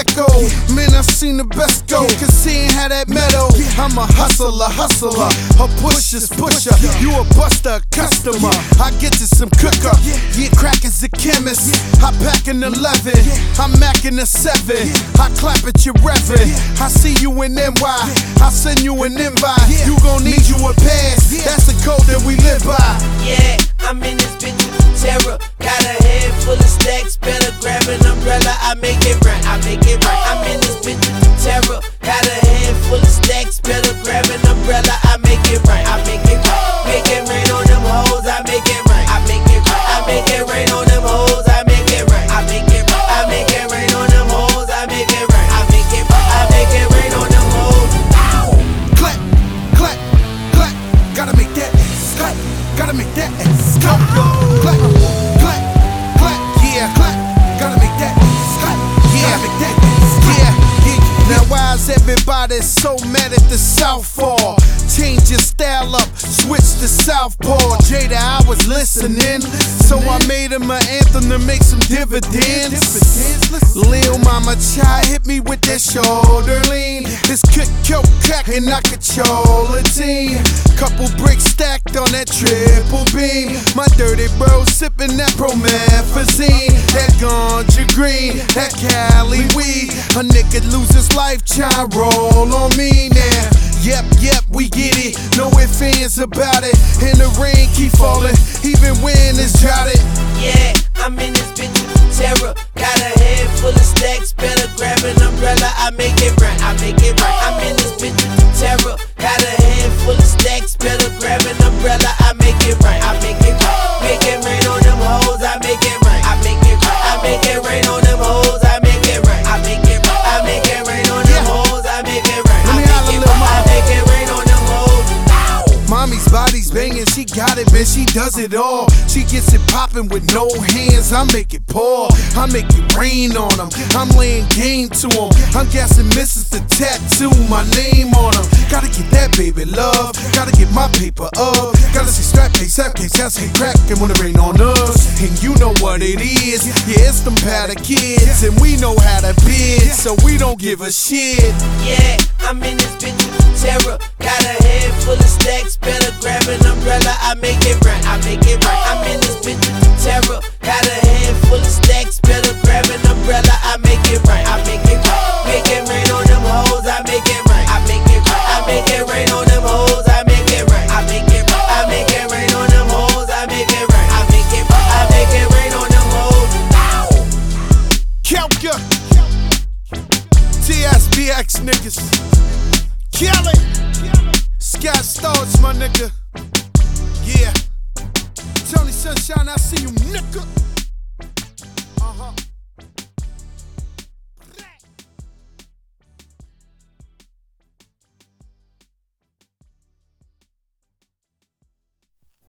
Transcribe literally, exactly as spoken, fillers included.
echo. Man, I've seen the best go, cause he ain't had that metal. I'm a hustler, hustler, a pusher's pusher. You a buster, customer. I get to some cooker. Yeah, crack is a chemist. I pack an eleven, I'm macking a seven. I clap at your reverend. I see you in N Y, I send you an invite. You gon' need you a pass, that's the code that we live by. Yeah, I'm in this bitch with terror. Got a head full of stacks, better grab an umbrella. I make it right, I make it right. I'm in this bitch with terror. Got a head full of stacks, better grab an umbrella. I make it right, I make it right. Make it rain on them hoes, I make it right. I make it right, I make it rain on them hoes, I make it right. I make it right, I make it rain on them hoes, I make it right. I make it right, I make it rain on them hoes. Clap, clap, clap. Gotta make that ass clap. Gotta make that ass clap. Clap, clap, clap. Yeah, clap. Gotta make that ass clap. Yeah, make that ass clap. Yeah, yeah. Now why is everybody so mad at the Southpaw? Change your style up, switch to Southpaw. Jada, I was listening, so I made him an anthem to make some dividends. Lil Mama Chai hit me with that shoulder lean. This cook, coke, crack, and I control a team. Couple bricks stacked on that triple beam. My dirty bro sipping that promethazine. That ganja green, that Cali weed. A nigga lose his life, try roll on me now. Yep, yep, we get it. No ifs, ands about it. And the rain keep falling, even when it's droughted. Yeah, I'm in this bitch with terror. Got a head full of stacks, better grab an umbrella. I make it right, I make it right. I'm in this bitch with terror. Got a head full of stacks, better grab an umbrella. I make it right, I make it right. Make it rain on them hoes, I make it right. I make it right, I make it rain on them hoes, I make it right. I make it right, I make it rain on them hoes, I make it right. I make it right, I make it rain on them hoes. Mommy's body's banging, she got it, man, she does it all. She gets it popping with no hands, I make it pour. I make it rain on them, I'm laying game to them. I'm guessing missus the tattoo, my name on them. Gotta get that baby love, gotta get my paper up. Gotta see strap case, sap case, that's hate crack, and when it rain on us. And you know what it is, yeah, it's them powder kids. And we know how to bid, so we don't give a shit. Yeah, I'm in this bitch with terror. Got a head full of stacks, better grab an umbrella. I make it right, I make it right. I'm in this bitch with terror. Got a head full of stacks, better grab an umbrella. I make it right, I make it right. Make it rain on them hoes, I make it right. I make it right, I make it rain on them hoes, I make it right. I make it right, I make it rain on them hoes, I make it right. I make it right, I make it rain on them hoes. Kelka, T S B X niggas, Kelly, Scott Storch, my nigga. Yeah, Tony Sunshine, I see you, nigga.